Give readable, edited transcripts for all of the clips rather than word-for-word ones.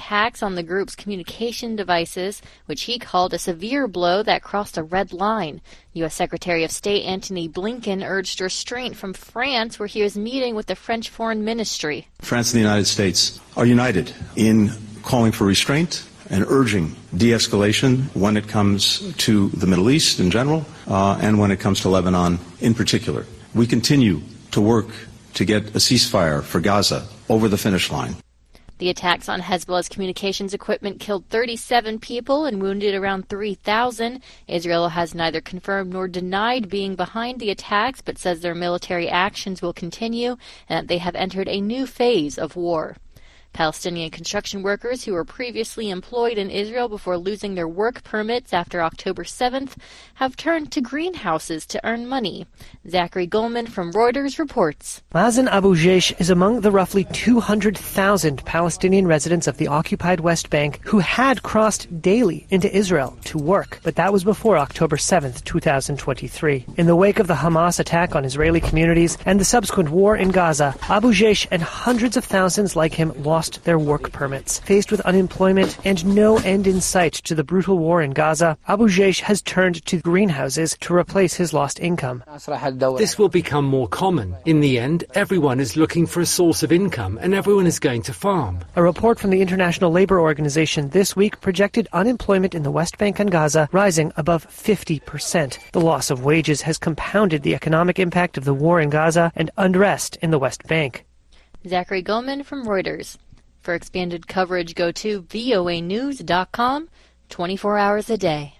attacks on the group's communication devices, which he called a severe blow that crossed a red line. U.S. Secretary of State Antony Blinken urged restraint from France, where he was meeting with the French Foreign Ministry. France and the United States are united in calling for restraint and urging de-escalation when it comes to the Middle East in general, and when it comes to Lebanon in particular. We continue to work to get a ceasefire for Gaza over the finish line. The attacks on Hezbollah's communications equipment killed 37 people and wounded around 3,000. Israel has neither confirmed nor denied being behind the attacks, but says their military actions will continue and that they have entered a new phase of war. Palestinian construction workers who were previously employed in Israel before losing their work permits after October 7th have turned to greenhouses to earn money. Zachary Goldman from Reuters reports. Mazen Abu Jaish is among the roughly 200,000 Palestinian residents of the occupied West Bank who had crossed daily into Israel to work, but that was before October 7th, 2023. In the wake of the Hamas attack on Israeli communities and the subsequent war in Gaza, Abu Jaish and hundreds of thousands like him lost their work permits. Faced with unemployment and no end in sight to the brutal war in Gaza, Abu Jaish has turned to greenhouses to replace his lost income. This will become more common. In the end, everyone is looking for a source of income and everyone is going to farm. A report from the International Labour Organization this week projected unemployment in the West Bank and Gaza rising above 50%. The loss of wages has compounded the economic impact of the war in Gaza and unrest in the West Bank. Zachary Goldman from Reuters. For expanded coverage, go to voanews.com 24 hours a day.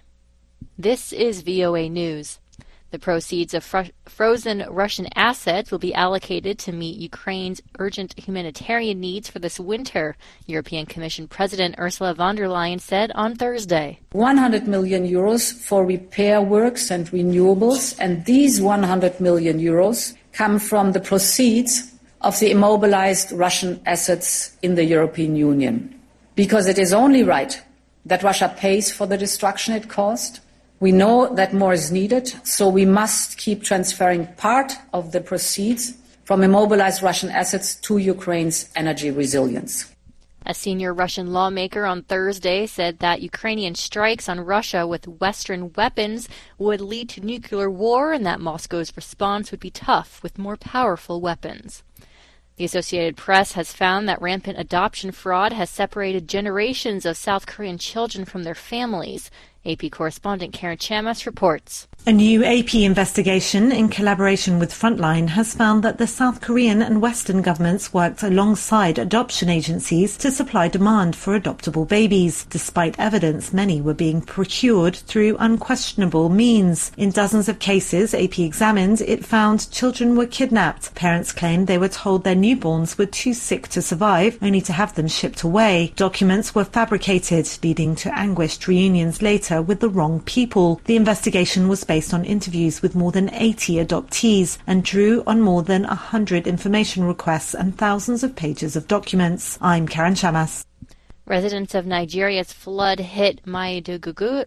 This is VOA News. The proceeds of frozen Russian assets will be allocated to meet Ukraine's urgent humanitarian needs for this winter, European Commission President Ursula von der Leyen said on Thursday. 100 million euros for repair works and renewables, and these 100 million euros come from the proceeds of the immobilized Russian assets in the European Union. Because it is only right that Russia pays for the destruction it caused. We know that more is needed, so we must keep transferring part of the proceeds from immobilized Russian assets to Ukraine's energy resilience. A senior Russian lawmaker on Thursday said that Ukrainian strikes on Russia with Western weapons would lead to nuclear war and that Moscow's response would be tough with more powerful weapons. The Associated Press has found that rampant adoption fraud has separated generations of South Korean children from their families. AP correspondent Karen Chamas reports. A new AP investigation in collaboration with Frontline has found that the South Korean and Western governments worked alongside adoption agencies to supply demand for adoptable babies. Despite evidence, many were being procured through unquestionable means. In dozens of cases AP examined, it found children were kidnapped. Parents claimed they were told their newborns were too sick to survive, only to have them shipped away. Documents were fabricated, leading to anguished reunions later with the wrong people. The investigation was based on interviews with more than 80 adoptees and drew on more than 100 information requests and thousands of pages of documents. I'm Karen Chamas. Residents of Nigeria's flood-hit Maiduguri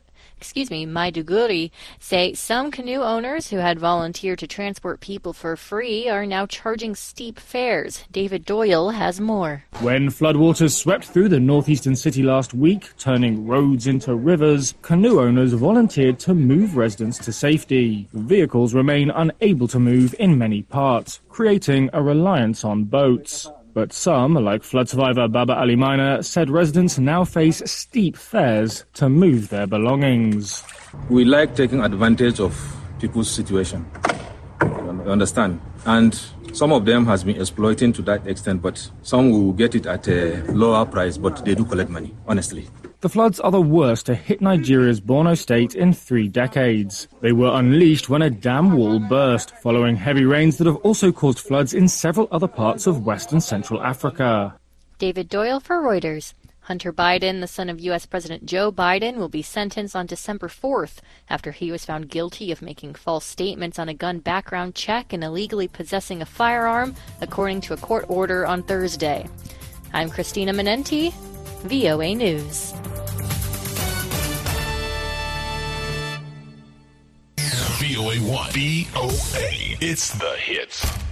say some canoe owners who had volunteered to transport people for free are now charging steep fares. David Doyle has more. When floodwaters swept through the northeastern city last week, turning roads into rivers, canoe owners volunteered to move residents to safety. Vehicles remain unable to move in many parts, creating a reliance on boats. But some, like flood survivor Baba Ali Miner, said residents now face steep fares to move their belongings. We like taking advantage of people's situation, you understand? And some of them has been exploiting to that extent, but some will get it at a lower price, but they do collect money, honestly. The floods are the worst to hit Nigeria's Borno state in 3 decades. They were unleashed when a dam wall burst, following heavy rains that have also caused floods in several other parts of West and Central Africa. David Doyle for Reuters. Hunter Biden, the son of U.S. President Joe Biden, will be sentenced on December 4th after he was found guilty of making false statements on a gun background check and illegally possessing a firearm, according to a court order on Thursday. I'm Christina Menenti, VOA News. VOA1. VOA. It's the hits.